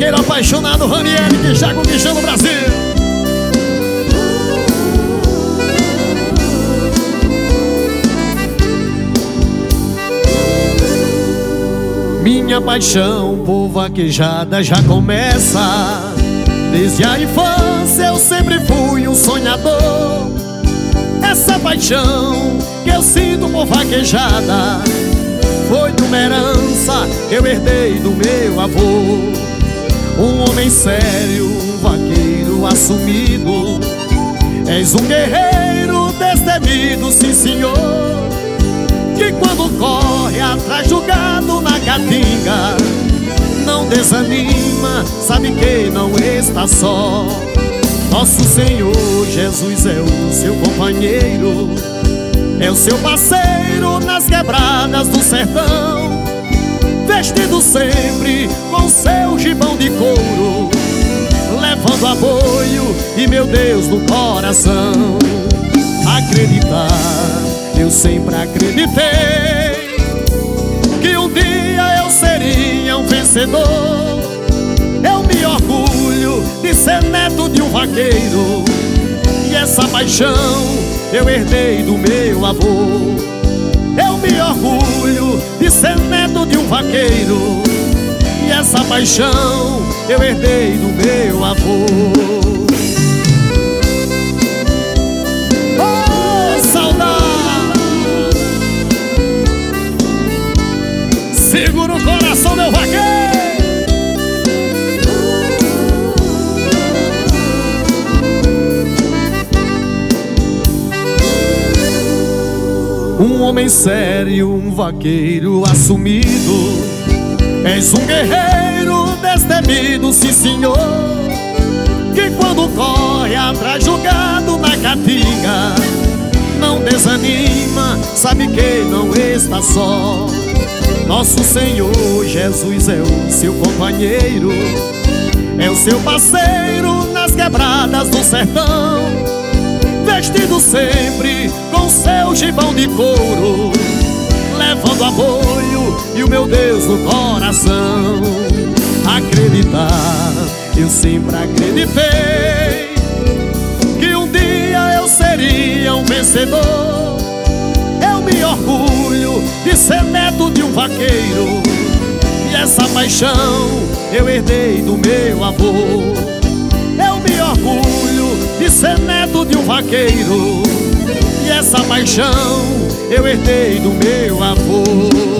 vaqueiro apaixonado Ranieri, que já conquistando o Brasil. Minha paixão por vaquejada já começa. Desde a infância eu sempre fui um sonhador. Essa paixão que eu sinto por vaquejada foi de uma herança que eu herdei do meu avô. Um homem sério, um vaqueiro assumido. És um guerreiro destemido, sim senhor, que quando corre atrás do gado na caatinga não desanima, sabe que não está só. Nosso Senhor Jesus é o seu companheiro, é o seu parceiro nas quebradas do sertão, vestido sempre com seu gibão de couro, levando apoio e meu Deus no coração. Acreditar, eu sempre acreditei que um dia eu seria um vencedor. Eu me orgulho de ser neto de um vaqueiro, e essa paixão eu herdei do meu avô. Eu me orgulho de ser neto de um vaqueiro, e essa paixão eu herdei do meu avô. Oh, saudade! Segura o coração, meu vaqueiro! Um homem sério, um vaqueiro assumido. És um guerreiro destemido, sim senhor, que quando corre atrás do gado na caatinga não desanima, sabe que não está só. Nosso Senhor Jesus é o seu companheiro, é o seu parceiro nas quebradas do sertão, vestido sempre com seu gibão de couro, levando apoio e o meu Deus no coração. Acreditar, eu sempre acreditei que um dia eu seria um vencedor. Eu me orgulho de ser neto de um vaqueiro, e essa paixão eu herdei do meu avô. Eu me orgulho de ser neto de um vaqueiro, e essa paixão eu herdei do meu avô.